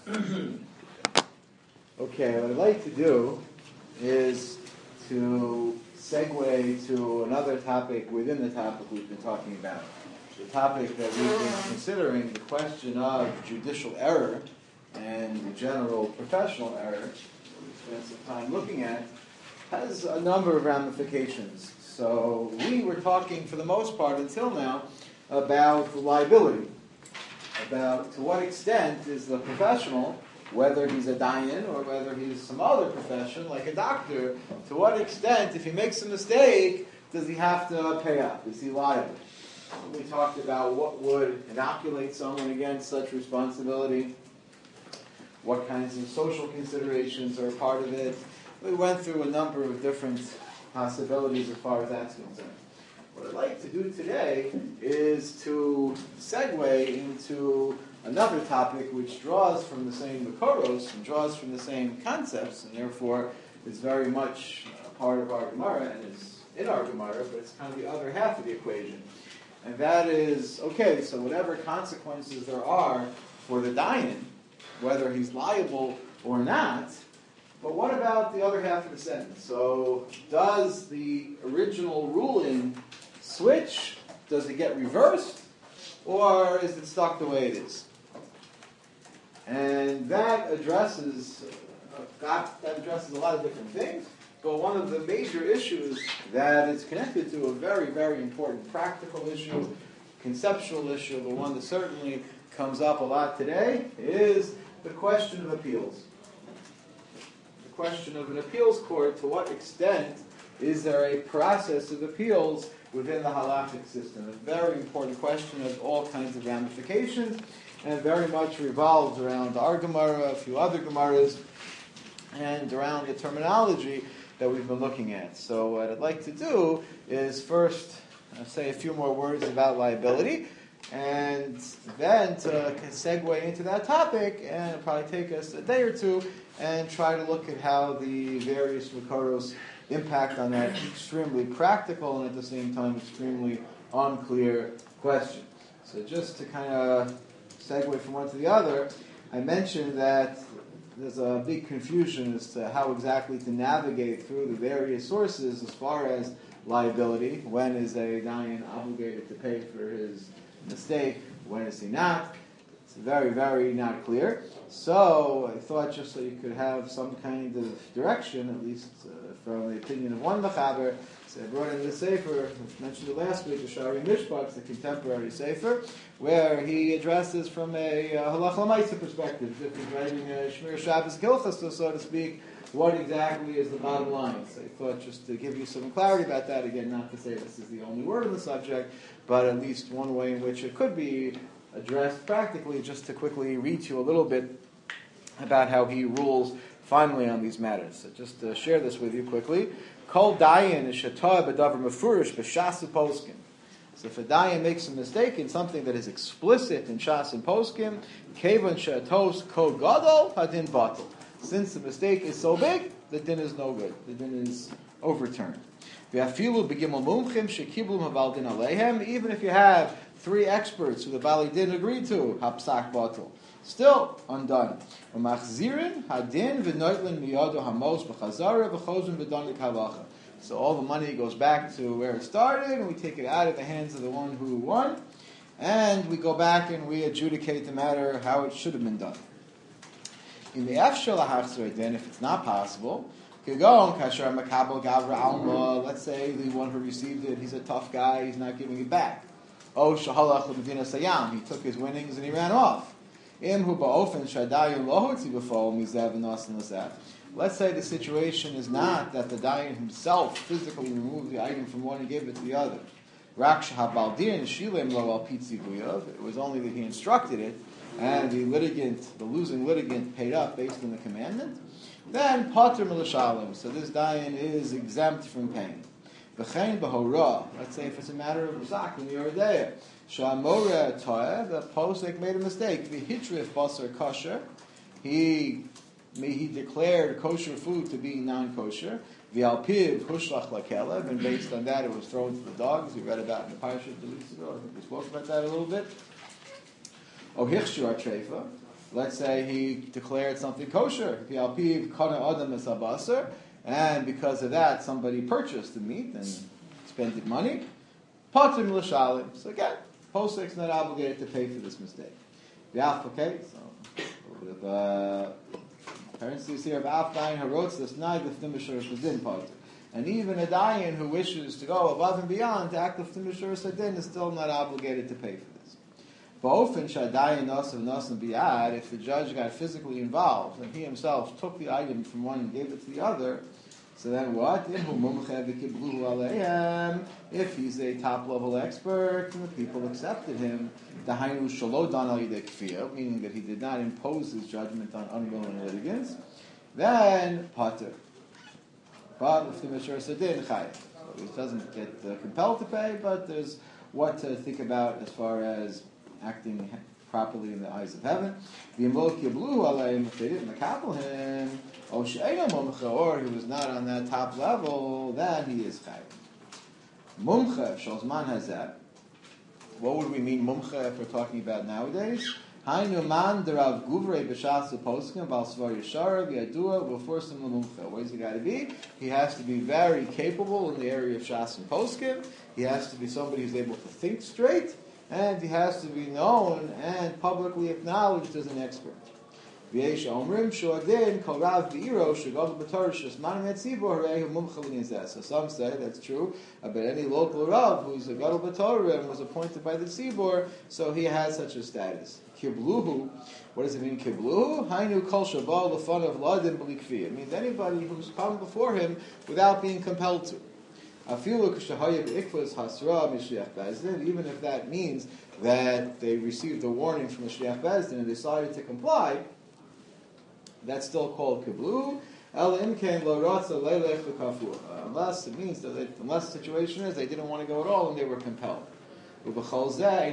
Okay, what I'd like to do is to segue to another topic within the topic we've been talking about. The topic that we've been considering, the question of judicial error and general professional error, that we spent some time looking at, has a number of ramifications. So we were talking for the most part until now about liability, about to what extent is the professional, whether he's a dayan or whether he's some other profession, like a doctor, to what extent, if he makes a mistake, does he have to pay up? Is he liable? We talked about what would inoculate someone against such responsibility, what kinds of social considerations are part of it. We went through a number of different possibilities as far as that's concerned. What I'd like to do today is to segue into another topic which draws from the same Makoros and draws from the same concepts, and therefore is very much a part of our Gemara and is in our Gemara, but it's kind of the other half of the equation. And that is, okay, so whatever consequences there are for the dayan, whether he's liable or not, but what about the other half of the sentence? So does the original ruling switch? Does it get reversed? Or is it stuck the way it is? And that addresses a lot of different things. But one of the major issues that is connected to a very, very important practical issue, conceptual issue, the one that certainly comes up a lot today, is the question of appeals. The question of an appeals court, to what extent is there a process of appeals within the halakhic system? A very important question has all kinds of ramifications, and it very much revolves around our Gemara, a few other Gemaras, and around the terminology that we've been looking at. So what I'd like to do is first say a few more words about liability, and then to segue into that topic, and it'll probably take us a day or two, and try to look at how the various Makoros impact on that extremely practical and at the same time extremely unclear question. So just to kind of segue from one to the other, I mentioned that there's a big confusion as to how exactly to navigate through the various sources as far as liability. When is a dayan obligated to pay for his mistake? When is he not? It's very, very not clear. So I thought just so you could have some kind of direction, at least from the opinion of one Mechaber, so I brought in the Sefer, I mentioned it last week, the Shari Mishpat, the contemporary Sefer, where he addresses from a Halach Lamaisa perspective, if he's writing a Shmir Shabbos Gilchas, so to speak, what exactly is the bottom line. So I thought just to give you some clarity about that, again, not to say this is the only word on the subject, but at least one way in which it could be addressed practically, just to quickly read to you a little bit about how he rules finally on these matters. So just to share this with you quickly. Kol dayan is shatah b'davar mefurish b'shas poskim. So if a dayan makes a mistake in something that is explicit in shas and poskim, kevan shatos ko gadol hadin batel. Since the mistake is so big, the din is no good. The din is overturned. V'afilu b'gimel mumchim shekiblu haval din aleihem. Even if you have 3 experts who the Bali didn't agree to, hapsak batel, still undone. Umachzirin hadin v'noitlin miyado hamos b'chazara v'chozun v'donik halacha. So all the money goes back to where it started, and we take it out of the hands of the one who won, and we go back and we adjudicate the matter how it should have been done. In the afshel hachzor din, if it's not possible, kagon kasher makabel gavra alma. Let's say the one who received it, he's a tough guy, he's not giving it back. Oh shahalach l'medina sayam, he took his winnings and he ran off. Let's say the situation is not that the dayan himself physically removed the item from one and gave it to the other. It was only that he instructed it, and the losing litigant paid up based on the commandment. Then pater milashalim. So this dayan is exempt from paying. Let's say if it's a matter of Rizak in the Yordeya. Shamora Toeh, the posek made a mistake. Vihitrif basar kosher. He declared kosher food to be non-kosher. V'alpiv hushlach lakelev, and based on that it was thrown to the dogs. We read about in the Parashat 2 weeks ago. I think we spoke about that a little bit. O hichshur atrefa. let's say he declared something kosher, and because of that somebody purchased the meat and spent money, patim l'shalim. So again, posek is not obligated to pay for this mistake. Okay, so a little bit of parentheses here. And even a dayan who wishes to go above and beyond to act l'fnim b'shuras hadin is still not obligated to pay for this. If the judge got physically involved and he himself took the item from one and gave it to the other, so then what? If he's a top-level expert and the people accepted him, meaning that he did not impose his judgment on unwilling litigants, then pater. But if the Mishra Sadin Chayiv, so he doesn't get compelled to pay, but there's what to think about as far as acting properly in the eyes of heaven. If they didn't makapel him, or he was not on that top level, then he is Chayiv. Mumcha, if Shalzman has that, what would we mean mumcha if we're talking about nowadays? Haynuman derav guvrei b'shas poskim bal svar yeshara v'yadua v'forsim l'mumcha. What has he got to be? He has to be very capable in the area of shas and poskim. He has to be somebody who's able to think straight, and he has to be known and publicly acknowledged as an expert. So some say that's true about any local rav who's a gadol b'torah and was appointed by the tzibor, so he has such a status. Kibluhu, what does it mean? Kibluhu, hainu kol shabal l'fanav ladim b'likfi. It means anybody who's come before him without being compelled to. Even if that means that they received a warning from the shliach bezdin and decided to comply, that's still called kiblu. Unless it means that unless the situation is they didn't want to go at all and they were compelled. So for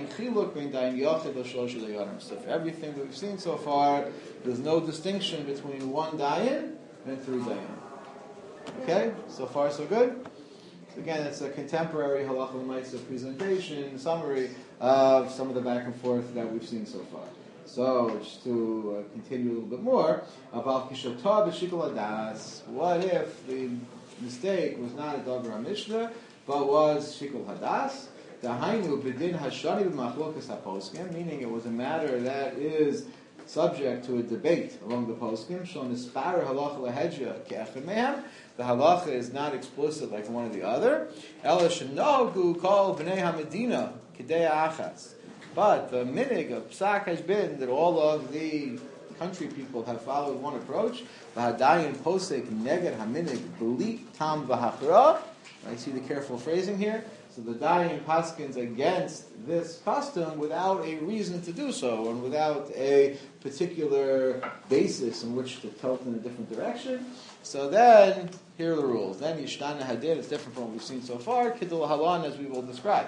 everything that we've seen so far, there's no distinction between one dayan and three dayan. Okay, so far so good. So again, it's a contemporary halacha l'maisa presentation, summary of some of the back and forth that we've seen so far. So, just to continue a little bit more, about Kishatah b'shikol hadas. What if the mistake was not a davar mishnah, but was shikol hadas? Dahainu b'din hashani b'machlokas haposkim, meaning it was a matter that is subject to a debate among the poskim. Shon nisparer halacha lahedja ke'echad mehem. The halacha is not explicit like one or the other. Ela shenogu kol b'nei hamedina k'dei achas. But the minig of Psak has been that all of the country people have followed one approach. V'hadayin posek neged haminig b'li tam v'hachra. I see the careful phrasing here. So the dayan paskins against this custom without a reason to do so and without a particular basis in which to tilt in a different direction. So then, here are the rules. Then Yishtana Hadin is different from what we've seen so far. Kidul Halan, as we will describe.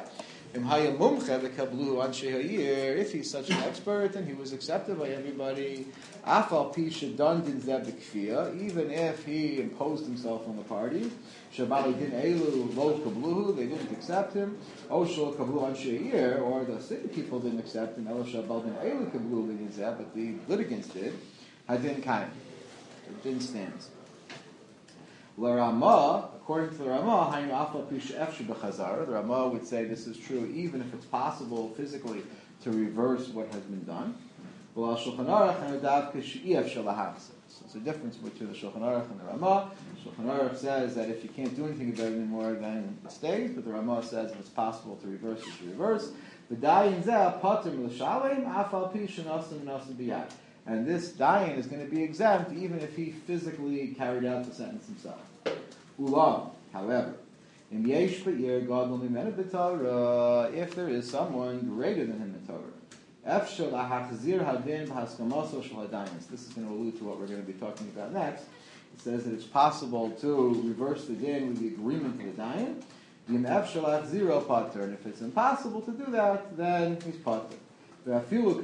If he's such an expert and he was accepted by everybody, even if he imposed himself on the party, they didn't accept him, or the city people didn't accept him, but the litigants did, it didn't stand. According to the Ramah, the Ramah would say this is true even if it's possible physically to reverse what has been done. So it's a difference between the Shulchan Aruch and the Ramah. Shulchan Aruch says that if you can't do anything about it anymore, then it stays, but the Ramah says if it's possible to reverse, it's reverse. And this dayan is going to be exempt even if he physically carried out the sentence himself. Ulam, however, if there is someone greater than him in Torah, this is going to allude to what we're going to be talking about next. It says that it's possible to reverse the din with the agreement of the dayan. And if it's impossible to do that, then he's pater. Even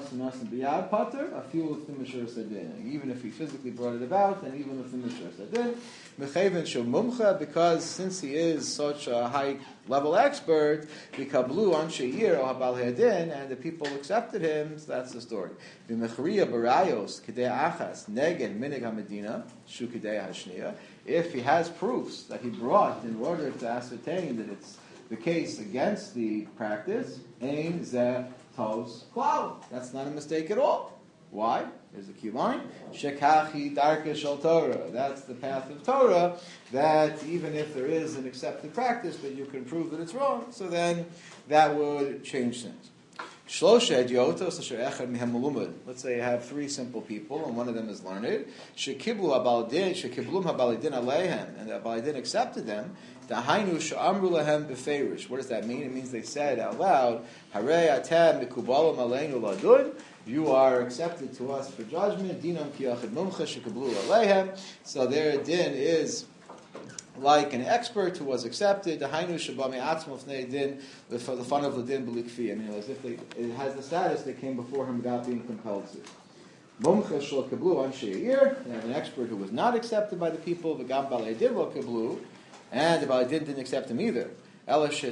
if he physically brought it about, and even if the Mishra Sadin, because since he is such a high level expert, Bikablu Anshe Ir or Habal Hedin, and the people accepted him, so that's the story. V'mechriya barayos Kidei Achas Negen Minig HaMedina Shu Kidei HaShniya. If he has proofs that he brought in order to ascertain that it's the case against the practice, Ein Zeh Tos Klal. That's not a mistake at all. Why? Here's the key line. Shekachi Darka Shal Torah. That's the path of Torah, that even if there is an accepted practice, but you can prove that it's wrong, so then that would change things. Let's say you have three simple people, and one of them is learned. Shekiblu Habalidin Aleihem, and the Habalidin accepted them. Dahainu she'amru lahem beferish. What does that mean? It means they said out loud, Harei atem mikubalim aleinu ladun. You are accepted to us for judgment. Dinam kiyachid mumcha shekiblu aleihem. So their din is like an expert who was accepted. Dahainu shebami atzmo fnei din the fun of the din b'likfi. I mean, as if it has the status they came before him without being compelled to. Mumcha shel kiblu anshe ir. They have an expert who was not accepted by the people. V'gam balei din lo kiblu. And the Baladin didn't accept him either. He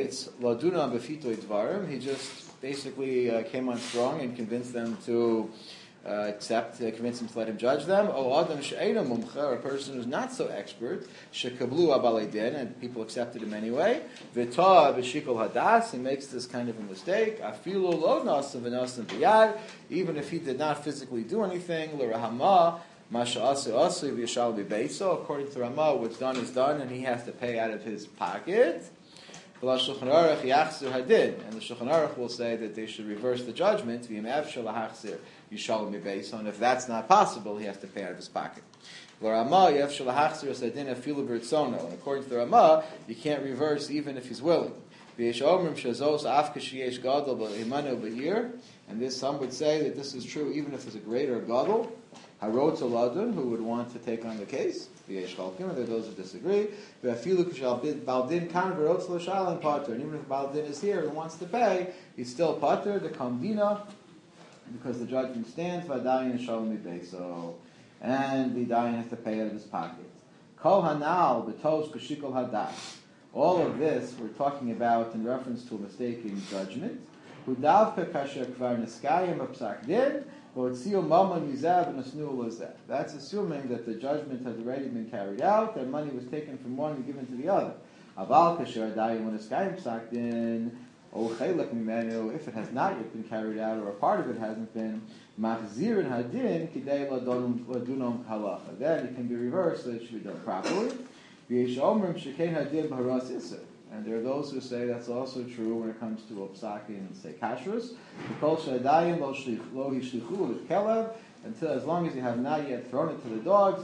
just basically came on strong and convinced them to convinced them to let him judge them. Or a person who's not so expert, and people accepted him anyway. He makes this kind of a mistake. Even if he did not physically do anything, so according to Ramah, what's done is done, and he has to pay out of his pocket. And the Shulchan Aruch will say that they should reverse the judgment. And if that's not possible, he has to pay out of his pocket. And according to the Ramah, you can't reverse even if he's willing. And this, some would say that this is true even if there's a greater gadol, Harot Aladun, who would want to take on the case. And there are those who disagree. And even if Baldin is here and wants to pay, he's still pater, the Kamdina, because the judgment stands, and the Dayan has to pay out of his pocket. Kol Hanal, Betos Kashikol Hadas. All of this we're talking about in reference to a mistake in judgment. Hudavka Kasher Kvar Niskayim Apsak Din. That's assuming that the judgment has already been carried out, that money was taken from one and given to the other. If it has not yet been carried out, or a part of it hasn't been, then it can be reversed, so it should be done properly. And there are those who say that's also true when it comes to Opsaki and say kashrus. Until as long as you have not yet thrown it to the dogs,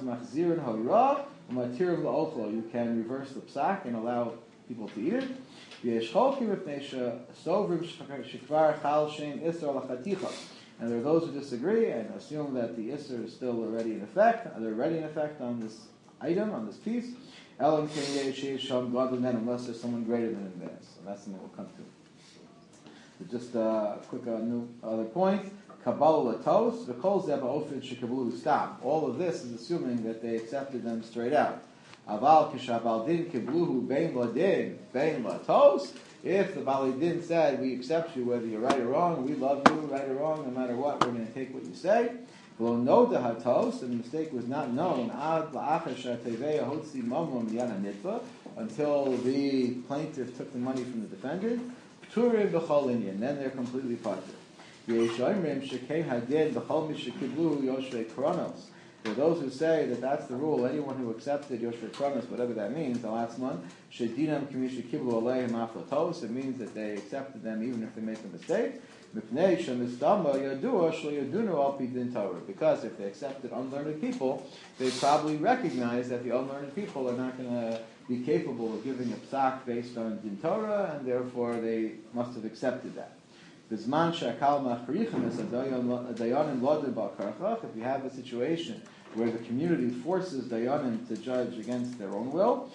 you can reverse the psak and allow people to eat it. And there are those who disagree and assume that the isser is still already in effect. They're already in effect on this item, on this piece. Unless there's someone greater than him there. So that's something we'll come to. So just a quick other point. Kabbalah latos, v'kol zeh ba'ofid shekablu stam. All of this is assuming that they accepted them straight out. Aval kishabaldin kibluhu bein ladin bein latos. If the Balidin said, we accept you whether you're right or wrong, we love you, right or wrong, no matter what, we're going to take what you say. Well, no dahatos, and the mistake was not known until the plaintiff took the money from the defendant. Turim b'chol inyan, then they're completely parted. There are those who say that that's the rule. Anyone who accepted Yoshvei Kronos, whatever that means, the last one, it means that they accepted them even if they make a mistake. Because if they accepted unlearned people, they probably recognize that the unlearned people are not going to be capable of giving a psak based on Din Torah, and therefore they must have accepted that. If you have a situation where the community forces dayanim to judge against their own will,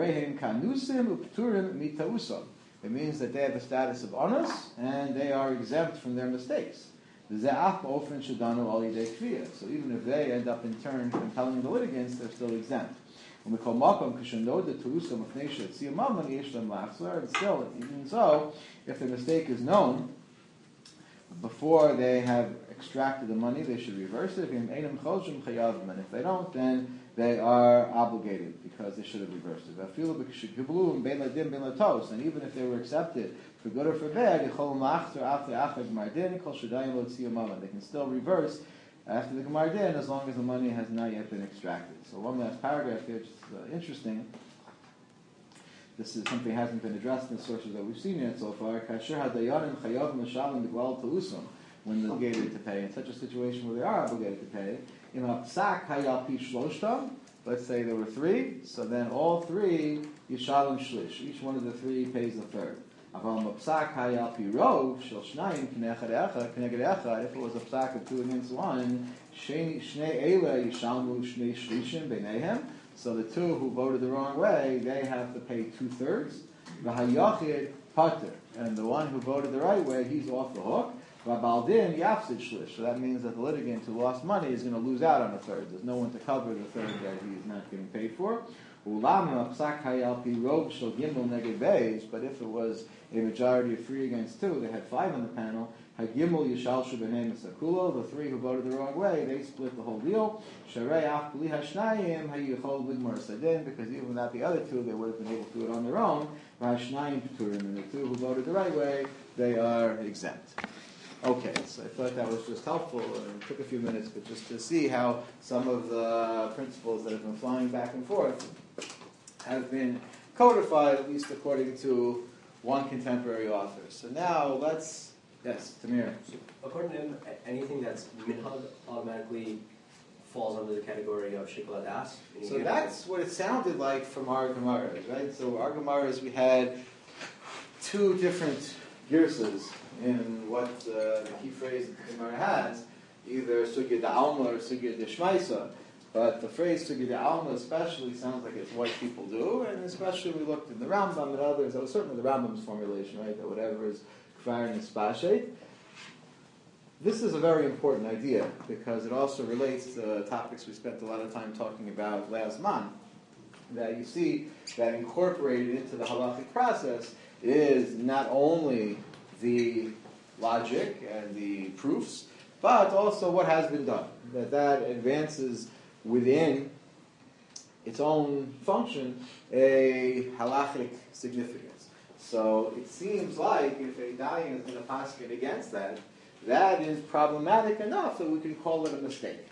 it means that they have a status of onus and they are exempt from their mistakes. So even if they end up in turn compelling the litigants, they're still exempt. When we call makom kishanod terusa mafnesha tziyamam yesh them lachzor, and still, even so, if the mistake is known before they have extracted the money, they should reverse it. And if they don't, then they are obligated because they should have reversed it. And even if they were accepted for good or for bad, they can still reverse after the Gemar Din as long as the money has not yet been extracted. So one last paragraph here, which is interesting. This is something that hasn't been addressed in the sources that we've seen yet so far. When they're obligated to pay, in such a situation where they are obligated to pay, let's say there were three, so then all three, yishalem shlish. Each one of the three pays the third. If it was a psak of 2 against 1, so the two who voted the wrong way, they have to pay 2/3. And the one who voted the right way, he's off the hook. So that means that the litigant who lost money is going to lose out on a third. There's no one to cover the third that he's not getting paid for. But if it was a majority of 3 against 2, they had 5 on the panel. The 3 who voted the wrong way, they split the whole deal. Because even without the other 2, they would have been able to do it on their own. And the 2 who voted the right way, they are exempt. Okay, so I thought that was just helpful. It took a few minutes, but just to see how some of the principles that have been flying back and forth have been codified, at least according to one contemporary author. So now let's, yes, Tamir. So according to him, anything that's minhag automatically falls under the category of shikol hadas. So that's what it sounded like from our Gemaras, right? So our Gemaras, we had 2 different girsas in what the key phrase that the Gemara has, either sugya da'alma or sugya d'shmaisa. But the phrase sugya da'alma especially sounds like it's what people do, and especially we looked in the Rambam and others, that was certainly the Rambam's formulation, right, that whatever is kfar and spashet. This is a very important idea, because it also relates to topics we spent a lot of time talking about last month, that you see that incorporated into the halachic process is not only the logic and the proofs, but also what has been done. That advances within its own function a halachic significance. So it seems like if a dayan is going to paskin against that, that is problematic enough that we can call it a mistake.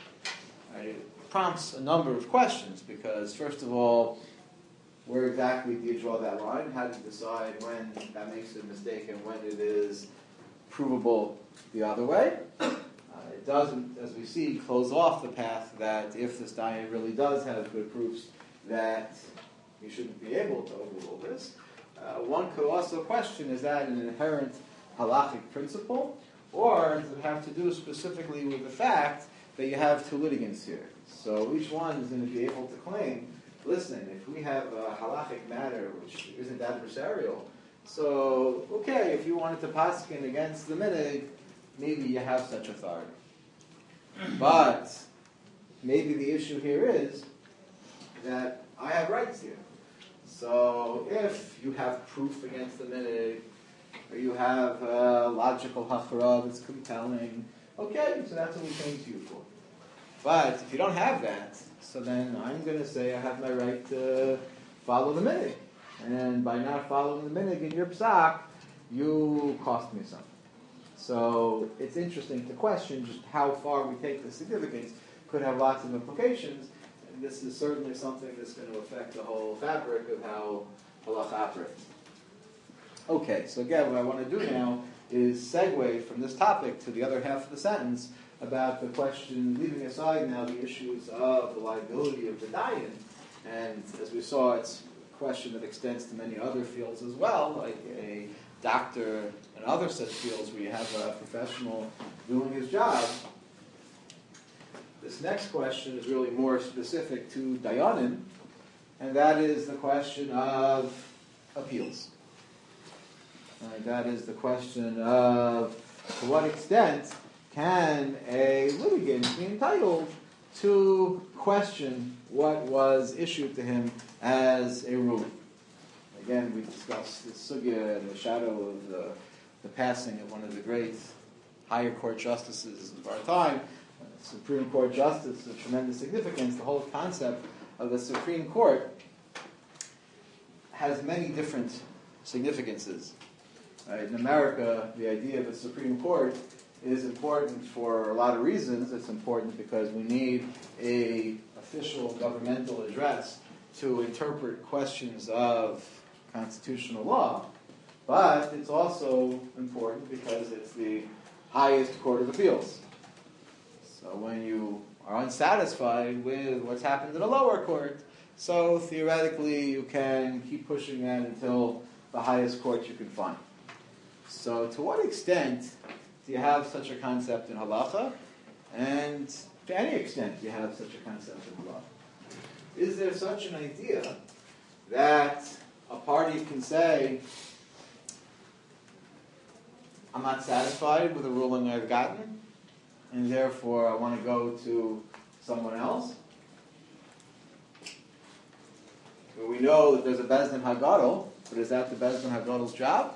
It prompts a number of questions, because first of all, where exactly do you draw that line? How do you decide when that makes it a mistake and when it is provable the other way? It doesn't, as we see, close off the path that if this dayan really does have good proofs, that you shouldn't be able to overrule this. One could also question, is that an inherent halachic principle, or does it have to do specifically with the fact that you have 2 litigants here? So each one is going to be able to claim, listen, if we have a halachic matter which isn't adversarial, so, okay, if you wanted to paskin against the minig, maybe you have such authority. But maybe the issue here is that I have rights here. So if you have proof against the minig, or you have logical hachara that's compelling, okay, so that's what we came to you for. But if you don't have that, so then I'm going to say I have my right to follow the minig. And by not following the minig in your psak, you cost me something. So it's interesting to question just how far we take the significance. Could have lots of implications. And this is certainly something that's going to affect the whole fabric of how halacha operates. Okay, so again, what I want to do now is segue from this topic to the other half of the sentence about the question, leaving aside now the issues of the liability of the dayan. And as we saw, it's a question that extends to many other fields as well, like a doctor and other such fields where you have a professional doing his job. This next question is really more specific to dayanim, and that is the question of appeals. That is the question of to what extent can a litigant be entitled to question what was issued to him as a ruling. Again, we discussed the sugya in the shadow of the passing of one of the great higher court justices of our time, Supreme Court justice of tremendous significance. The whole concept of the Supreme Court has many different significances. In America, the idea of a Supreme Court is important for a lot of reasons. It's important because we need an official governmental address to interpret questions of constitutional law. But it's also important because it's the highest court of appeals. So when you are unsatisfied with what's happened in the lower court, so theoretically you can keep pushing that until the highest court you can find. So to what extent do you have such a concept in halacha? And to any extent do you have such a concept in halacha? Is there such an idea that a party can say, I'm not satisfied with the ruling I've gotten, and therefore I want to go to someone else? We know that there's a Beis Din Hagadol, but is that the Beis Din Hagadol's job?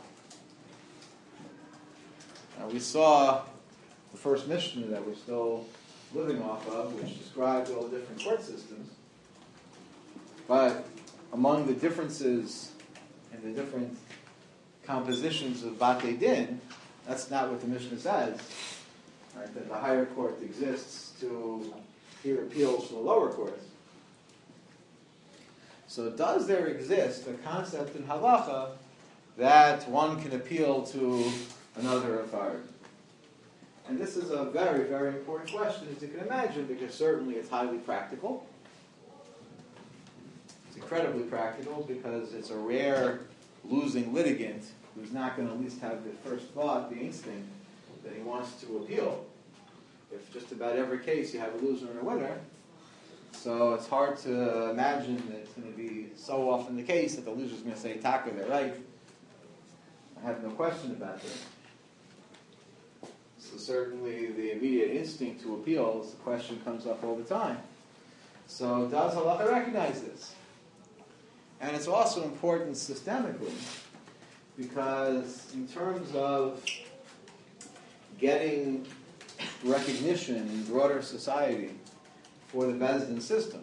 We saw the first Mishnah that we're still living off of, which describes all the different court systems. But among the differences in the different compositions of Batei Din, that's not what the Mishnah says. Right? That the higher court exists to hear appeals from the lower courts. So does there exist a concept in halacha that one can appeal to another authority? And this is a very, very important question, as you can imagine, because certainly it's highly practical. It's incredibly practical because it's a rare losing litigant who's not going to at least have the first thought, the instinct, that he wants to appeal. If just about every case you have a loser and a winner, so it's hard to imagine that it's going to be so often the case that the loser's going to say, Taka, they're right. I have no question about that. So certainly the immediate instinct to appeal, the question comes up all the time. So does halacha recognize this? And it's also important systemically, because in terms of getting recognition in broader society for the Beis Din system,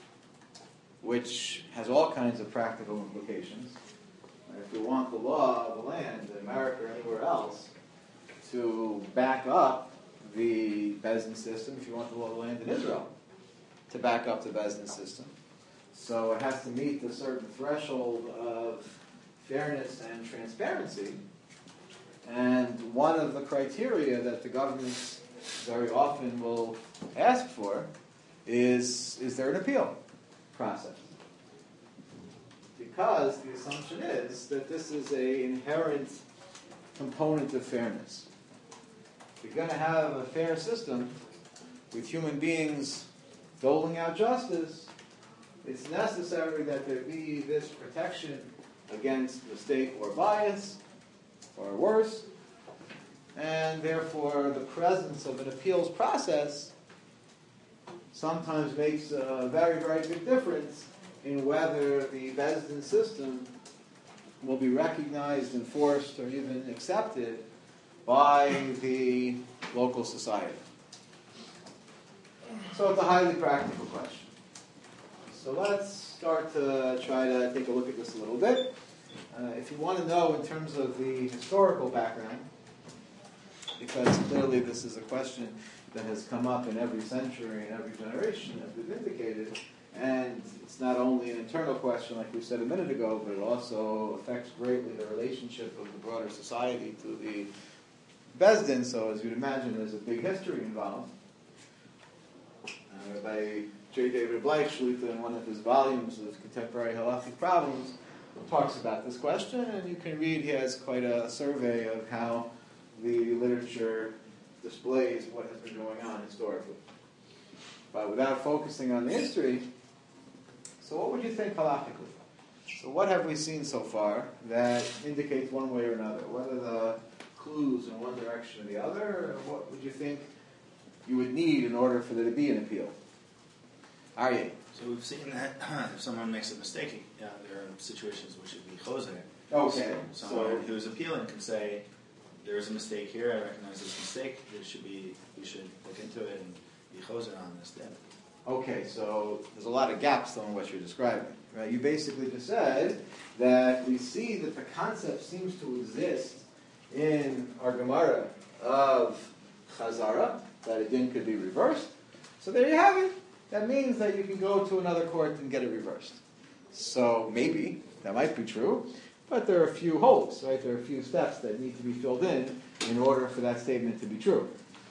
which has all kinds of practical implications. If you want the law of the land in America or anywhere else to back up the Beis Din system, if you want the law of the land in Israel to back up the Beis Din system, so it has to meet a certain threshold of fairness and transparency. And one of the criteria that the governments very often will ask for is there an appeal process? Because the assumption is that this is an inherent component of fairness. If you're going to have a fair system with human beings doling out justice, it's necessary that there be this protection against mistake or bias, or worse, and therefore the presence of an appeals process sometimes makes a very, very big difference in whether the Beis Din system will be recognized, enforced, or even accepted by the local society. So it's a highly practical question. So let's start to try to take a look at this a little bit. If you want to know in terms of the historical background, because clearly this is a question that has come up in every century and every generation, as we've indicated, and it's not only an internal question, like we said a minute ago, but it also affects greatly the relationship of the broader society to the Beis Din. So as you'd imagine, there's a big history involved. By J. David Bleichschlita, in one of his volumes of Contemporary Halachic Problems, talks about this question, and you can read, he has quite a survey of how the literature displays what has been going on historically. But without focusing on the history, so what would you think halachically? So what have we seen so far that indicates one way or another? What are the clues in one direction or the other? Or what would you think you would need in order for there to be an appeal? Aryeh. So we've seen that if someone makes a mistake, there are situations which should be choser. Okay. So someone who's appealing can say, there is a mistake here, I recognize this mistake, we should look into it and be choser on this then. Okay, so there's a lot of gaps on what you're describing, right? You basically just said that we see that the concept seems to exist in our Gemara of Chazara, that a din could be reversed. So there you have it. That means that you can go to another court and get it reversed. So maybe that might be true, but there are a few holes, right? There are a few steps that need to be filled in order for that statement to be true.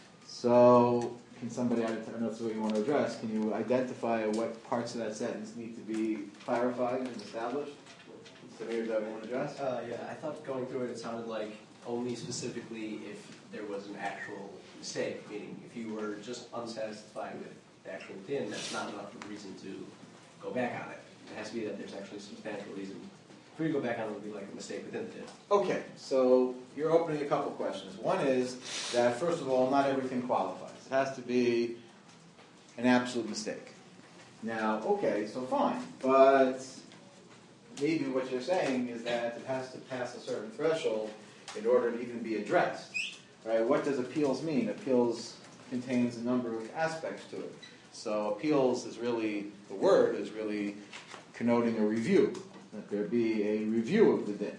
So can somebody, I don't know if that's what you want to address, can you identify what parts of that sentence need to be clarified and established? Samir, do you want to address? Yeah, I thought going through it, it sounded like only specifically if there was an actual mistake, meaning if you were just unsatisfied with the actual din, that's not enough of a reason to go back on it. It has to be that there's actually a substantial reason. For you to go back on it would be like a mistake within the din. Okay, so you're opening a couple questions. One is that, first of all, not everything qualifies. It has to be an absolute mistake. Now, okay, so fine, but maybe what you're saying is that it has to pass a certain threshold in order to even be addressed. Right? What does appeals mean? Appeals contains a number of aspects to it. So appeals is really, the word is really connoting a review, that there be a review of the din.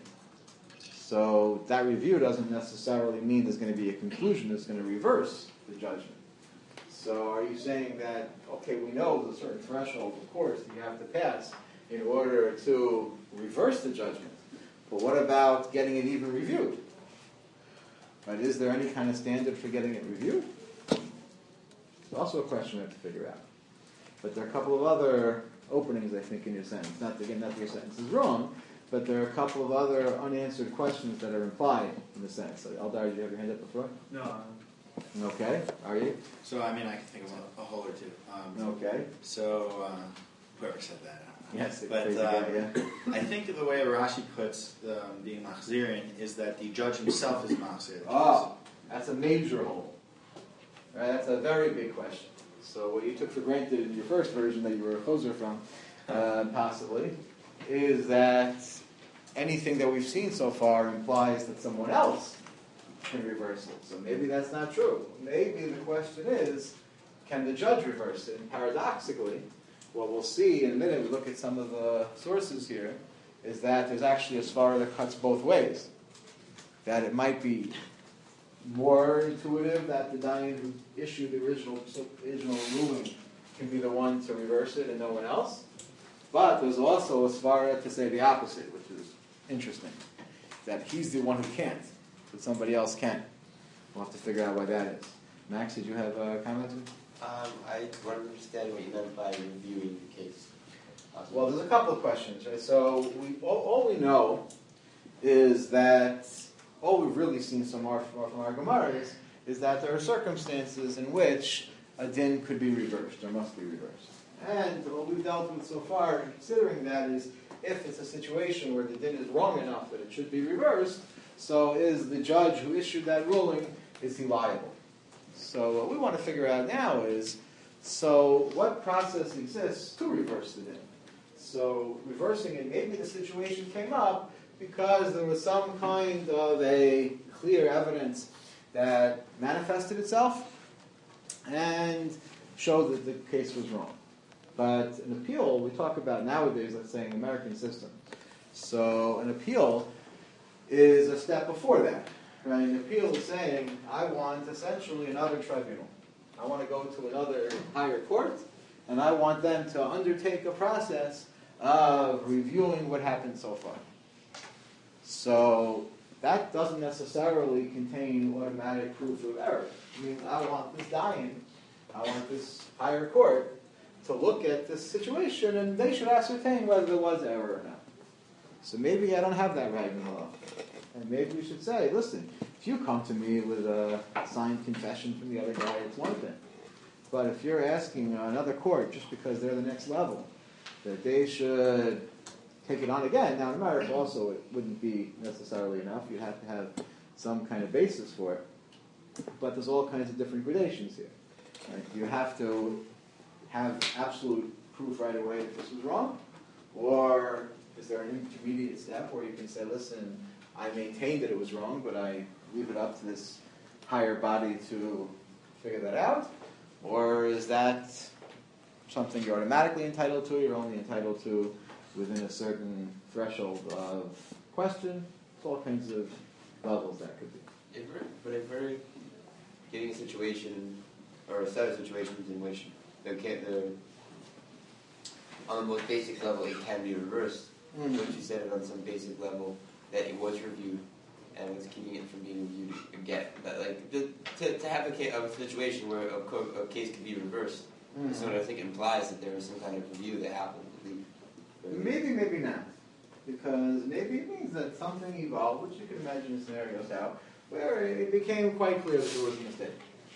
So that review doesn't necessarily mean there's going to be a conclusion that's going to reverse the judgment. So are you saying that, okay, we know there's a certain threshold, of course, that you have to pass in order to reverse the judgment, but what about getting it even reviewed? Right? Is there any kind of standard for getting it reviewed? It's also a question we have to figure out. But there are a couple of other openings, I think, in your sentence. Not that your sentence is wrong, but there are a couple of other unanswered questions that are implied in the sentence. So, Eldar, did you have your hand up before? No. Okay. Are you? So, I mean, I can think of a hole or two. Okay. So, whoever said that, I don't know. Yes, But yeah. I think the way Rashi puts being machzirin is that the judge himself is machzir. Oh, that's a major hole. Right, that's a very big question. So what you took for granted in your first version that you were a choser from, possibly, is that anything that we've seen so far implies that someone else can reverse it. So maybe that's not true. Maybe the question is, can the judge reverse it? And paradoxically, what we'll see in a minute, we look at some of the sources here, is that there's actually a svara that cuts both ways. That it might be more intuitive that the dayan who issued the original ruling can be the one to reverse it and no one else. But there's also a svara to say the opposite, which is interesting. That he's the one who can't, but somebody else can. We'll have to figure out why that is. Max, did you have a comment? I don't understand what you meant by reviewing the case. Well, there's a couple of questions, right? So all we know is that all we've really seen so far from our Gemaras is that there are circumstances in which a din could be reversed, or must be reversed. And what we've dealt with so far in considering that is if it's a situation where the din is wrong enough that it should be reversed, so is the judge who issued that ruling, is he liable? So what we want to figure out now is, so what process exists to reverse the din? So reversing it, maybe the situation came up because there was some kind of a clear evidence that manifested itself and showed that the case was wrong. But an appeal, we talk about nowadays, let's say, in the American system. So an appeal is a step before that. Right? An appeal is saying, I want essentially another tribunal. I want to go to another higher court, and I want them to undertake a process of reviewing what happened so far. So that doesn't necessarily contain automatic proof of error. I mean, I want this dayan, I want this higher court to look at this situation, and they should ascertain whether there was error or not. So maybe I don't have that right in the law. And maybe we should say, listen, if you come to me with a signed confession from the other guy, it's one thing. But if you're asking another court, just because they're the next level, that they should take it on again. Now in America also it wouldn't be necessarily enough. You'd have to have some kind of basis for it. But there's all kinds of different gradations here. Right? You have to have absolute proof right away that this was wrong? Or is there an intermediate step where you can say, listen, I maintain that it was wrong, but I leave it up to this higher body to figure that out? Or is that something you're automatically entitled to, you're only entitled to within a certain threshold of question? It's all kinds of levels that could be. If we're getting a situation, or a set of situations in which on the most basic level it can be reversed, which you said it on some basic level that it was reviewed and was keeping it from being reviewed again. But like to have a situation where a case could be reversed, so I think implies that there was some kind of review that happened. Maybe, maybe not. Because maybe it means that something evolved, which you can imagine scenarios out, where it became quite clear that there was a mistake.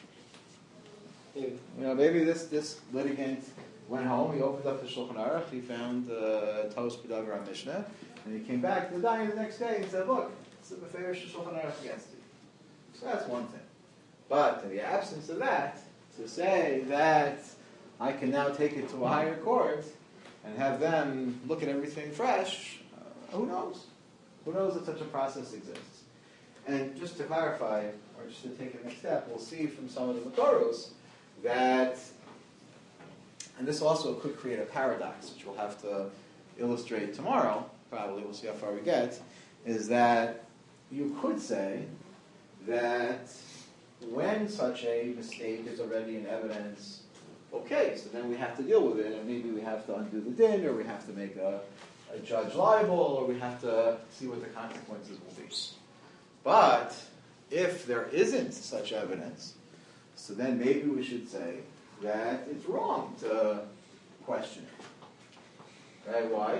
Maybe this litigant went home, he opened up the Shulchan Aruch, he found Tos B'Davar Mishnah, and he came back to the diner the next day and said, look, it's a Meferish Shulchan Aruch against you. So that's one thing. But in the absence of that, to say that I can now take it to a higher court and have them look at everything fresh, who knows? Who knows that such a process exists? And just to clarify, or just to take the next step, we'll see from some of the Makoros that, and this also could create a paradox, which we'll have to illustrate tomorrow, probably, we'll see how far we get, is that you could say that when such a mistake is already in evidence, okay, so then we have to deal with it, and maybe we have to undo the din, or we have to make a judge liable, or we have to see what the consequences will be. But if there isn't such evidence, so then maybe we should say that it's wrong to question it. Right? Why?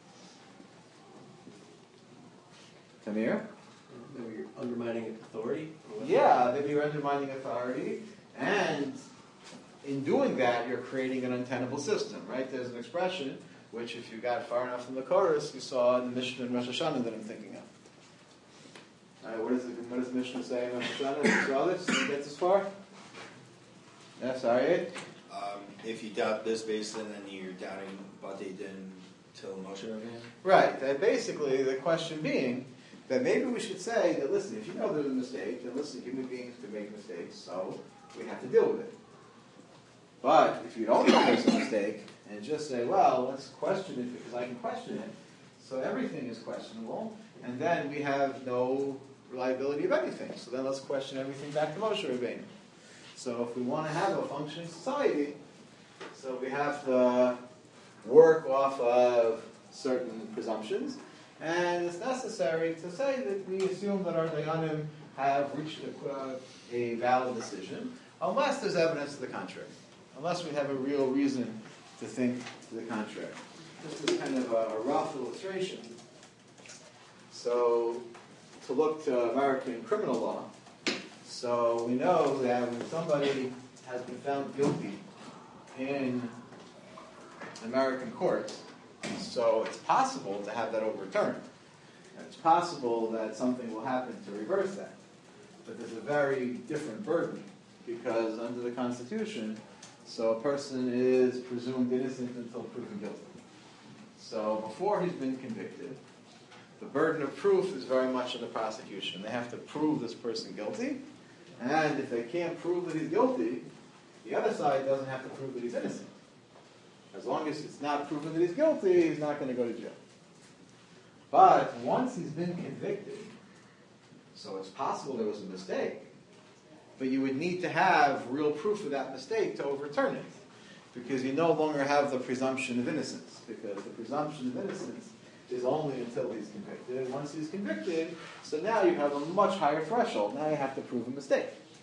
Tamir? Maybe you're undermining authority? Yeah, maybe you're undermining authority, and in doing that, you're creating an untenable system, right? There's an expression which, if you got far enough from the chorus, you saw in the Mishnah in Rosh Hashanah that I'm thinking of. All right, what does the Mishnah say in Rosh Hashanah? You saw this? Did you get this far? Yeah, sorry. If you doubt this basin, then you're doubting Batei Din till Moshe Rabbeinu? Right. That basically, the question being that maybe we should say that, listen, if you know there's a mistake, then listen, human beings can make mistakes, so we have to deal with it. But if you don't know there's a mistake, and just say, well, let's question it because I can question it, so everything is questionable, and then we have no reliability of anything. So then let's question everything back to Moshe Rabbeinu. So if we want to have a functioning society, so we have to work off of certain presumptions, and it's necessary to say that we assume that our Dayanim have reached a valid decision, unless there's evidence to the contrary, unless we have a real reason to think to the contrary. This is kind of a rough illustration. So, to look to American criminal law, so we know that when somebody has been found guilty in American courts, so it's possible to have that overturned. It's possible that something will happen to reverse that. But there's a very different burden, because under the Constitution, so a person is presumed innocent until proven guilty. So before he's been convicted, the burden of proof is very much on the prosecution. They have to prove this person guilty, and if they can't prove that he's guilty, the other side doesn't have to prove that he's innocent. As long as it's not proven that he's guilty, he's not going to go to jail. But once he's been convicted, so it's possible there was a mistake, but you would need to have real proof of that mistake to overturn it, because you no longer have the presumption of innocence, because the presumption of innocence is only until he's convicted. And once he's convicted, so now you have a much higher threshold. Now you have to prove a mistake.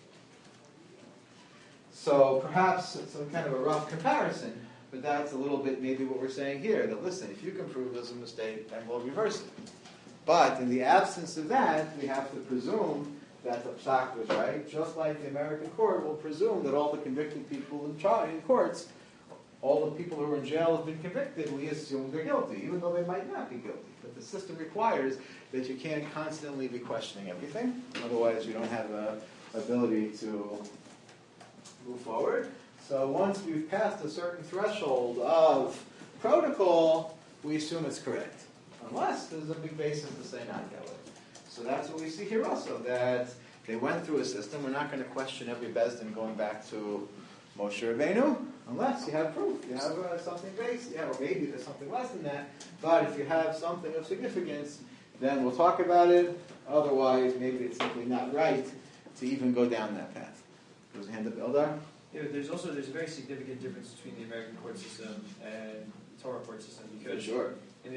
So perhaps it's some kind of a rough comparison, but that's a little bit maybe what we're saying here, that listen, if you can prove there's a mistake, then we'll reverse it. But in the absence of that, we have to presume that the psak was right, just like the American court will presume that all the convicted people in courts, all the people who are in jail have been convicted, we assume they're guilty, even though they might not be guilty. But the system requires that you can't constantly be questioning everything, otherwise you don't have the ability to move forward. So once we've passed a certain threshold of protocol, we assume it's correct. Unless there's a big basis to say not that way. So that's what we see here also, that they went through a system. We're not going to question every Bezdin going back to Moshe Rabbeinu, unless you have proof. You have something base, or maybe there's something less than that. But if you have something of significance, then we'll talk about it. Otherwise, maybe it's simply not right to even go down that path. There's a hand up, Eldar? Yeah, but there's a very significant difference between the American court system and the Torah court system because Sure.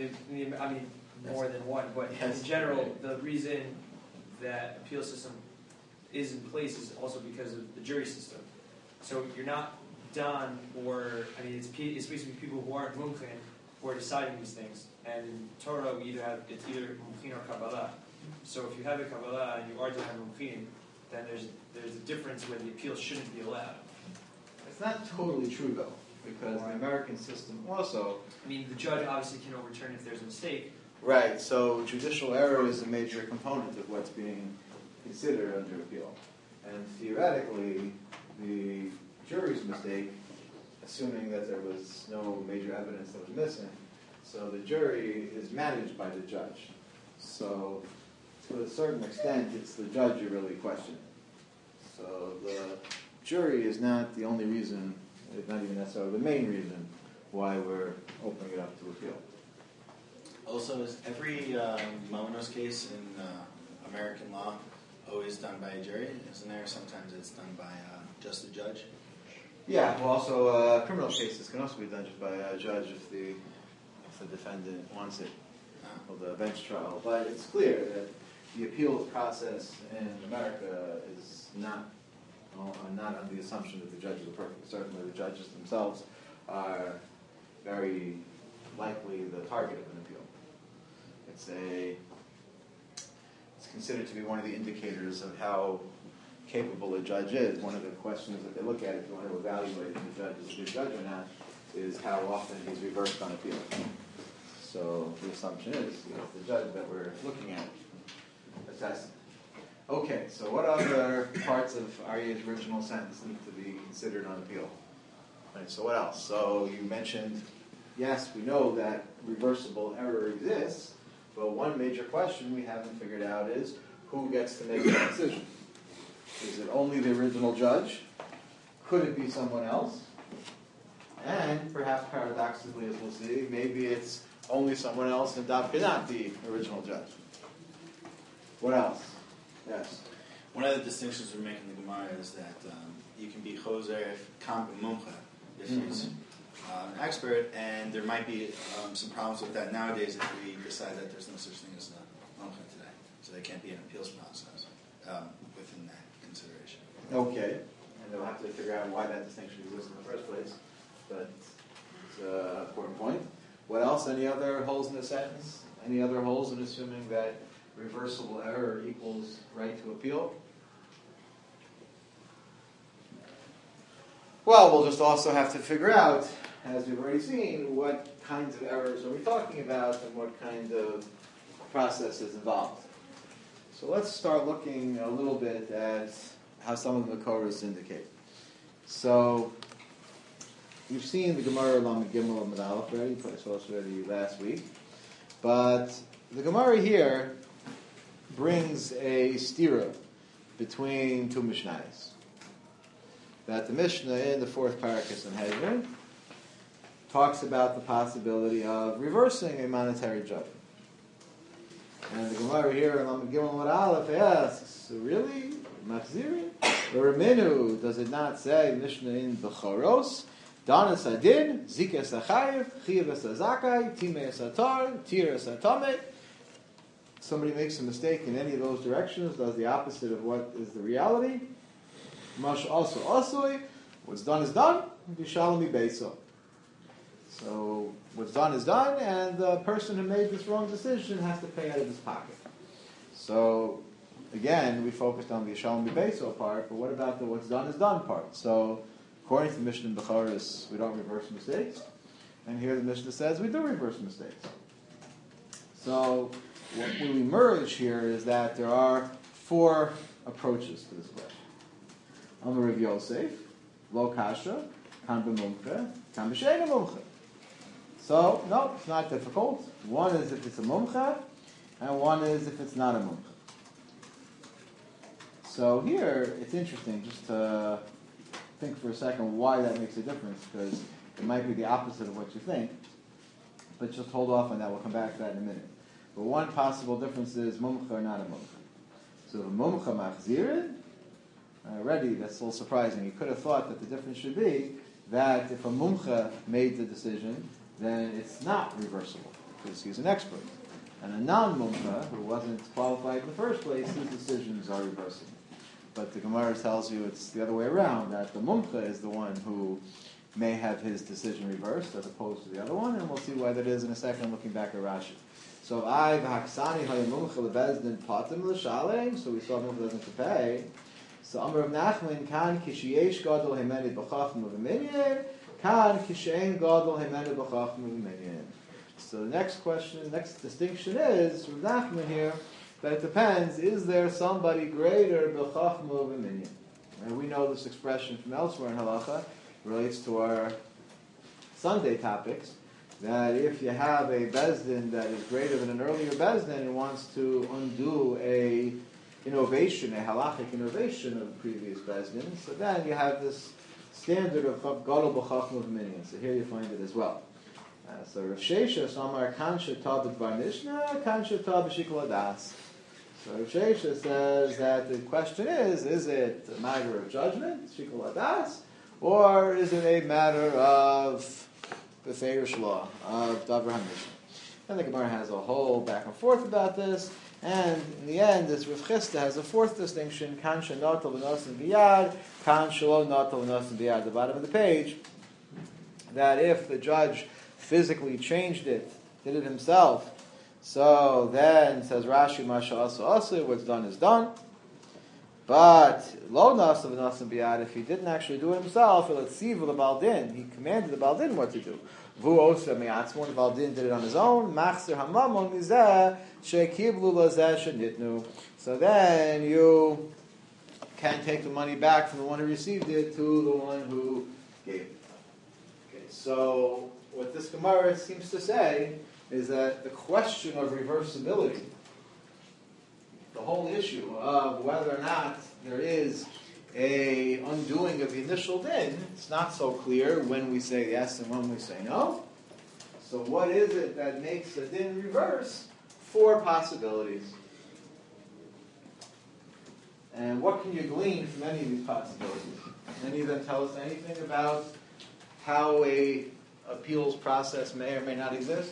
More than one, but Yes. in general, the reason that appeal system is in place is also because of the jury system. So you're not done, it's basically people who aren't mumchin who are deciding these things. And in Torah, it's either mumchin or Kabbalah. So if you have a Kabbalah and you are to have mumchin, then there's a difference where the appeal shouldn't be allowed. It's not totally true, though, because the American system also... The judge obviously can overturn if there's a mistake. Right, so judicial error is a major component of what's being considered under appeal. And theoretically, the jury's mistake, assuming that there was no major evidence that was missing, so the jury is managed by the judge. So, to a certain extent, it's the judge you really question. So the jury is not the only reason, it's not even necessarily the main reason why we're opening it up to appeal. Also, is every Monos case in American law always done by a jury? Isn't there? Sometimes it's done by just the judge? Yeah, well, also criminal cases can also be done just by a judge if the defendant wants it, or the bench trial. But it's clear that the appeals process in America is not on the assumption that the judges are perfect. Certainly the judges themselves are very likely the target of an appeal. It's considered to be one of the indicators of how capable a judge is. One of the questions that they look at if you want to evaluate if the judge is a good judge or not is how often he's reversed on appeal. So the assumption is the judge that we're looking at assessing. Okay, so what other parts of Aryeh's original sentence need to be considered on appeal? Right, so what else? So you mentioned, yes, we know that reversible error exists, but one major question we haven't figured out is who gets to make that decision? Is it only the original judge? Could it be someone else? And perhaps paradoxically, as we'll see, maybe it's only someone else and Dafka not the original judge. What else? Yes. One of the distinctions we're making in the Gemara is that you can be choser if kamp mumcha, if he's an expert, and there might be some problems with that nowadays if we decide that there's no such thing as a mumcha today, so there can't be an appeals process within that consideration. Okay, and they'll have to figure out why that distinction exists in the first place, but it's an important point. What else? Any other holes in the sentence? Any other holes in assuming that reversible error equals right to appeal? Well, we'll just also have to figure out, as we've already seen, what kinds of errors are we talking about and what kind of process is involved. So let's start looking a little bit at how some of the Makoros indicate. So you've seen the Gemara Lamed Gimel and Aleph already, I saw this already last week. But the Gemara here brings a stira between two Mishnayos. That the Mishnah in the fourth parakas in Hezron talks about the possibility of reversing a monetary judgment. And the Gemara here in Lamed Gimel and Aleph asks, really? Machzirin? Or Minu, does it not say Mishnah in Bechoros? Danas Adin, Zikas Achayev, Chiyavas Azakai, Timeas Atar, Tiras Atame. Somebody makes a mistake in any of those directions, does the opposite of what is the reality. Mash also Asoi, what's done is done, Vishalami Beiso. So what's done is done, and the person who made this wrong decision has to pay out of his pocket. So again, we focused on the Vishalami Beiso part, but what about the what's done is done part? So according to the Mishnah in Bechoros, we don't reverse mistakes. And here the Mishnah says we do reverse mistakes. So what will emerge here is that there are four approaches to this question. Amar Rav Yosef, Lo Kasha, kan b'mumcha, kan b'sheina mumcha. So, no, it's not difficult. One is if it's a mumcha, and one is if it's not a mumcha. So here, it's interesting just to think for a second why that makes a difference, because it might be the opposite of what you think. But just hold off on that, we'll come back to that in a minute. But one possible difference is mumcha or not a mumcha. So the mumcha machzirin, already that's a little surprising. You could have thought that the difference should be that if a mumcha made the decision, then it's not reversible, because he's an expert. And a non-mumcha, who wasn't qualified in the first place, his decisions are reversible. But the Gemara tells you it's the other way around, that the mumcha is the one who may have his decision reversed as opposed to the other one, and we'll see why that is in a second looking back at Rashi. So I v'haksani hayamumcha lebezdin patim l'shalem, so we saw mumcha doesn't have to pay. So Amar of Nachman kan kishiyesh gadol hemeni b'chachim u'v'minyan, kan kishein gadol hemeni b'chachim u'v'minyan. So the next distinction is, with Nachman here, that it depends, is there somebody greater b'chachma v'minyan? And we know this expression from elsewhere in halacha, relates to our Sunday topics, that if you have a bezdin that is greater than an earlier bezdin and wants to undo a innovation, a halachic innovation of the previous bezdin, so then you have this standard of gadol b'chachma v'minyan. So here you find it as well. So Rav Sheshes Amar Kansha Ta b'dvar Mishnah, Kansha Ta b'shikol hadas. So Rav Sheshes says that the question is it a matter of judgment, shikol hadas, or is it a matter of the Ferish law of Davar HaMishnah? And the Gemara has a whole back and forth about this, and in the end, this Rav Chisda has a fourth distinction: Kansha Natal v'Nosan biyad, Kansha lo Natal v'Nosan biyad. At the bottom of the page, that if the judge physically changed it, did it himself, so then says Rashi, Masha Asa Asa, what's done is done. But lo nasav nasim biyad, if he didn't actually do it himself, he commanded the baldin what to do. Vu osa me'atzmo, the baldin did it on his own. Machzer hamamon mizeh shekiblu lazeh shenitnu. So then you can take the money back from the one who received it to the one who gave it. Okay, so what this Gemara seems to say is that the question of reversibility, the whole issue of whether or not there is a undoing of the initial din, it's not so clear when we say yes and when we say no. So what is it that makes the din reverse? 4 possibilities. And what can you glean from any of these possibilities? Can any of them tell us anything about how a appeals process may or may not exist?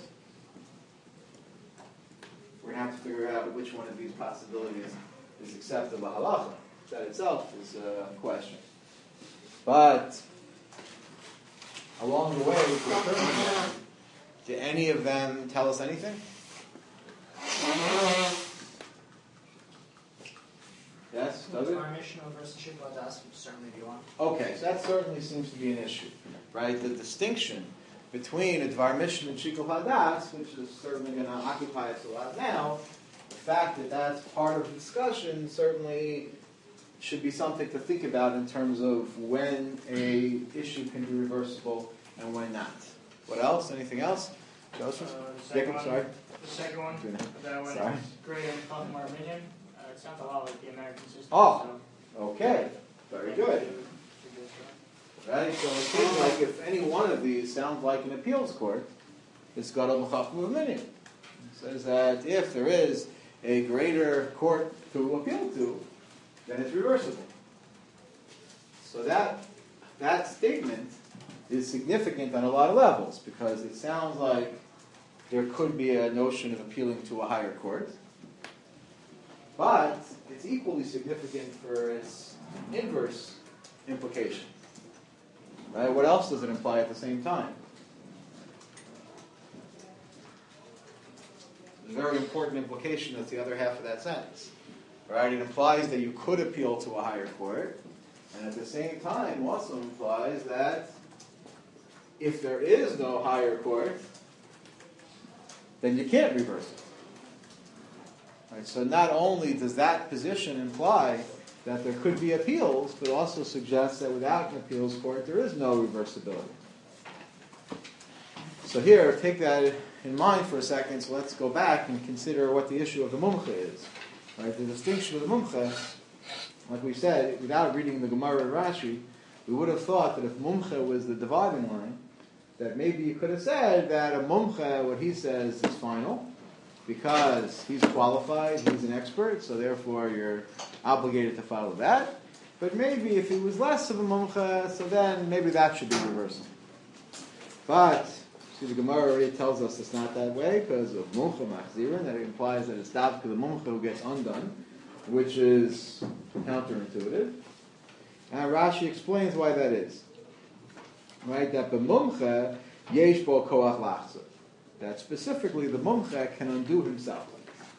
We're going to have to figure out which one of these possibilities is acceptable halacha. That itself is a question. But along the way, do any of them tell us anything? Yes, does it? Versus shikol hadas would certainly be one. Okay, so that certainly seems to be an issue, right? The distinction between a Dvar Mishnah and Shikol Hadas, which is certainly going to occupy us a lot now, the fact that that's part of the discussion certainly should be something to think about in terms of when a issue can be reversible and when not. What else? Anything else? Joseph? Jacob, sorry. The second one, that one Sorry. is greater than Chacham Arminian. It sounds a lot like the American system. Oh, okay. Very good. Right? So it seems like if any one of these sounds like an appeals court, it's got a Chacham Arminian. It says that if there is a greater court to appeal to, then it's reversible. So that statement is significant on a lot of levels, because it sounds like there could be a notion of appealing to a higher court, but it's equally significant for its inverse implication. Right? What else does it imply at the same time? A very important implication is the other half of that sentence. Right? It implies that you could appeal to a higher court, and at the same time also implies that if there is no higher court, then you can't reverse it. Right? So not only does that position imply that there could be appeals, but also suggests that without an appeals court, there is no reversibility. So here, take that in mind for a second, so let's go back and consider what the issue of the mumcha is. Right? The distinction of the mumcha, like we said, without reading the Gemara and Rashi, we would have thought that if mumcha was the dividing line, that maybe you could have said that a mumcha, what he says, is final, because he's qualified, he's an expert, so therefore you're obligated to follow that. But maybe if he was less of a mumcha, so then maybe that should be reversed. But see, the Gemara already tells us it's not that way because of mumcha machzirin, that it implies that it's davka the mumcha who gets undone, which is counterintuitive. And Rashi explains why that is. Right, that the mumcha yesh bo koach lachzer. That specifically the mumcha can undo himself.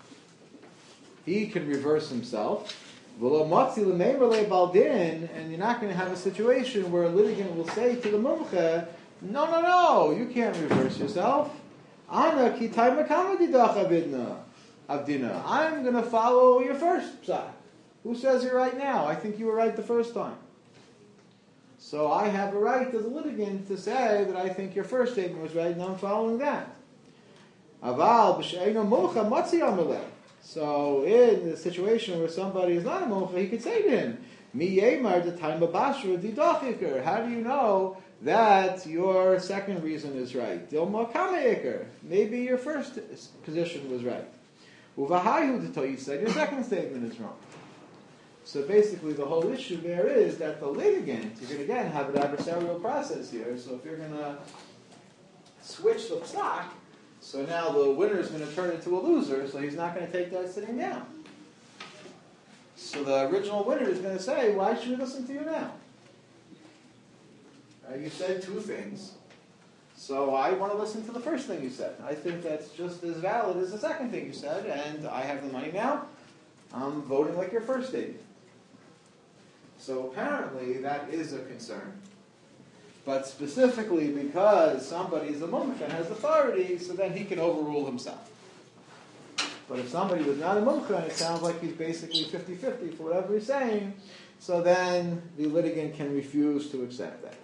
He can reverse himself. And you're not going to have a situation where a litigant will say to the mumcha, no, you can't reverse yourself. I'm going to follow your first side. Who says you're right now? I think you were right the first time. So I have a right as a litigant to say that I think your first statement was right and I'm following that. So in the situation where somebody is not a mocha, he could say to him, how do you know that your second reason is right? Maybe your first position was right. You said your second statement is wrong. So basically the whole issue there is that the litigant, you're going to again have an adversarial process here, so if you're going to switch the psak, so now the winner is going to turn into a loser, so he's not going to take that sitting down. So the original winner is going to say, why should we listen to you now? You said two things, so I want to listen to the first thing you said. I think that's just as valid as the second thing you said, and I have the money now. I'm voting like your first statement. So apparently that is a concern. But specifically because somebody is a mumcha and has authority, so then he can overrule himself. But if somebody was not a mumcha and it sounds like he's basically 50-50 for whatever he's saying, so then the litigant can refuse to accept that.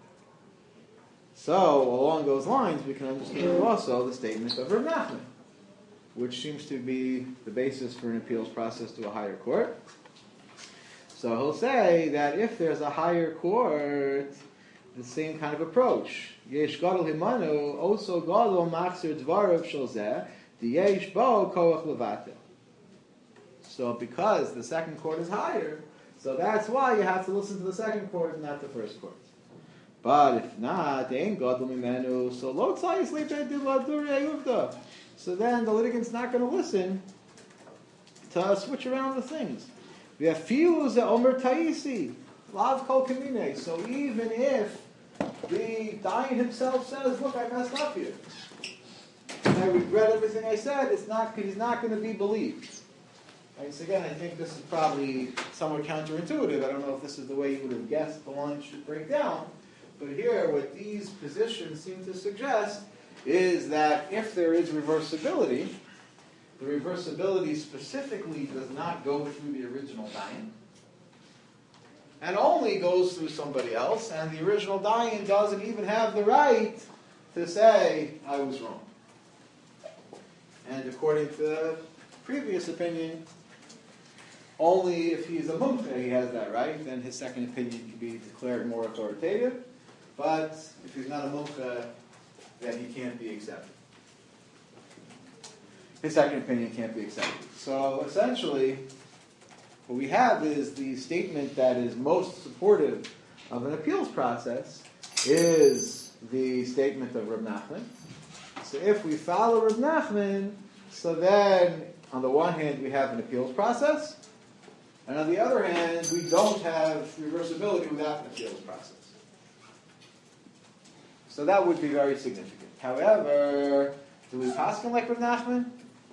So along those lines, we can understand also the statement of Rav Nachman, which seems to be the basis for an appeals process to a higher court. So he'll say that if there's a higher court, the same kind of approach. Yesh gadol himanu, also gadol machzir dvarav shel zeh, diyesh bo koach levatel. So because the second court is higher, so that's why you have to listen to the second court and not the first court. But if not, ein gadol mimenu, so lo tzayis leipedi ladurei uvda. So then the litigant's not going to listen to switch around the things. We have filu ze omer taisi. Lav kol kamine. So even if the Dayan himself says, look, I messed up here, and I regret everything I said, he's not going to be believed. Right? So again, I think this is probably somewhat counterintuitive. I don't know if this is the way you would have guessed the line should break down. But here, what these positions seem to suggest is that if there is reversibility, the reversibility specifically does not go through the original Dayan, and only goes through somebody else, and the original Dayan doesn't even have the right to say, I was wrong. And according to the previous opinion, only if he's a mumcha he has that right, then his second opinion can be declared more authoritative, but if he's not a mumcha, then he can't be accepted. His second opinion can't be accepted. So essentially, what we have is the statement that is most supportive of an appeals process is the statement of Rav Nachman. So if we follow Rav Nachman, so then on the one hand we have an appeals process, and on the other hand we don't have reversibility without an appeals process. So that would be very significant. However, do we paskin like Rav Nachman?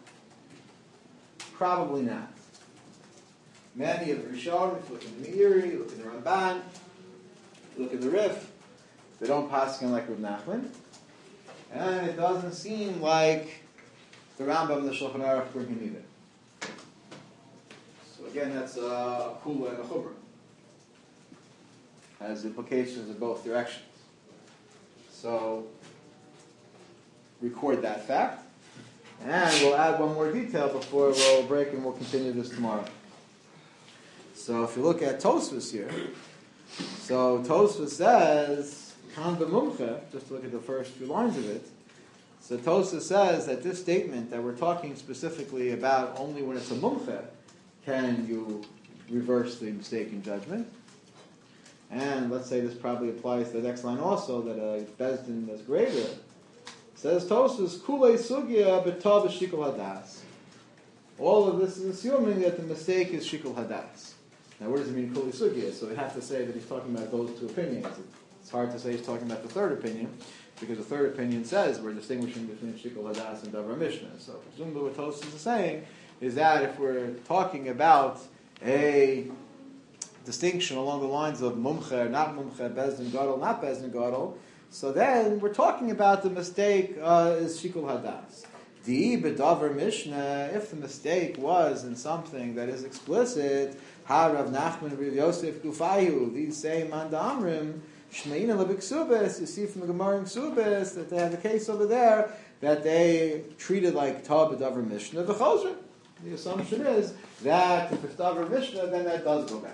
Probably not. Many of the Rishonim, if you look in the Meiri, look in the Ramban, look in the Rif, they don't paskin like Rav Nachman. And it doesn't seem like the Rambam and the Shulchan Aruch bring him either. So again, that's a kula and a chumrah. Has implications in both directions. So, record that fact. And we'll add one more detail before we'll break and we'll continue this tomorrow. So if you look at Tosfos here, so Tosfos says, Kan b'mumcha, just to look at the first few lines of it, so Tosfos says that this statement that we're talking specifically about only when it's a mumcha, can you reverse the mistake in judgment? And let's say this probably applies to the next line also, that a Bezdin that's greater. Says Tosfos, Kulei Sugya b'tov b'shikol hadas. All of this is assuming that the mistake is shikol hadas. Now, what does it mean, Kulei Sugya? So we have to say that he's talking about those two opinions. It's hard to say he's talking about the third opinion, because the third opinion says we're distinguishing between shikol hadas and davar mishnah. So presumably what Tosfos is saying is that if we're talking about a distinction along the lines of mumcha, not mumcha, bezdin gadol, not bezdin gadol, so then we're talking about the mistake is shikul hadas. Di bedavar mishnah, if the mistake was in something that is explicit, ha Rav Nachman Rav Yosef Gufayu, these say man da'amrim, shmeina lebiksubis, you see from the Gemara in Ksubis that they have a case over there that they treated like ta bedavar mishnah v'chozra. The assumption is that if it's davar mishnah, then that does go back.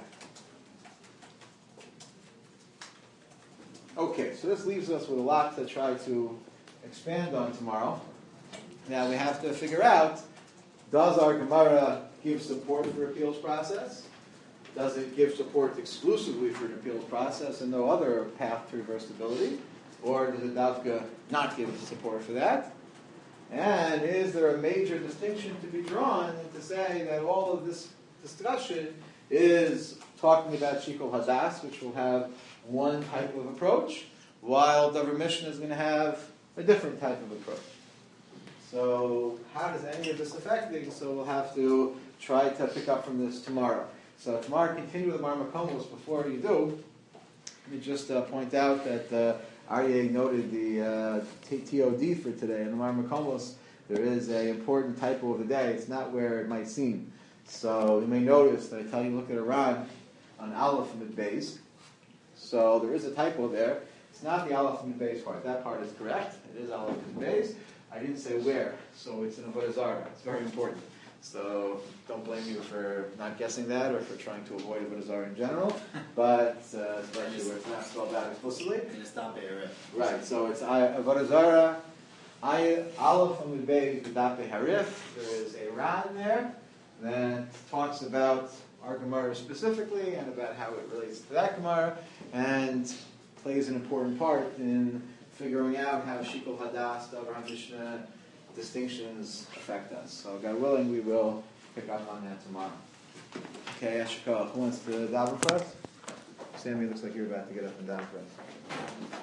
Okay, so this leaves us with a lot to try to expand on tomorrow. Now we have to figure out, does our Gemara give support for appeals process? Does it give support exclusively for an appeals process and no other path to reversibility? Or does it davka not give support for that? And is there a major distinction to be drawn to say that all of this discussion is talking about shikol hadas, which will have one type of approach, while davar mishnah is going to have a different type of approach. So how does any of this affect things? So we'll have to try to pick up from this tomorrow. So tomorrow, continue with the Marmakomos. Before you do, let me just point out that Aryeh noted the TOD for today. In the Marmakomos, there is an important typo of the day. It's not where it might seem. So you may notice that I tell you look at Iran on Aleph and the base. So there is a typo there. It's not the Aleph and the base part. That part is correct. It is Aleph and the base. I didn't say where, so it's in Avodah Zarah. It's very important. So don't blame you for not guessing that or for trying to avoid Avodah Zarah in general. But especially where it's not spelled out explicitly. And it's not Be'ereh. Right. So it's Avodah Zarah. Aleph and the base Dape Harif. There is a Ra in there that talks about our Gemara specifically and about how it relates to that Gemara, and plays an important part in figuring out how Shikol Hadas, Davar Mishnah distinctions affect us. So God willing, we will pick up on that tomorrow. Okay, Ashikah, who wants to daven for us? Sammy, looks like you're about to get up and daven for us.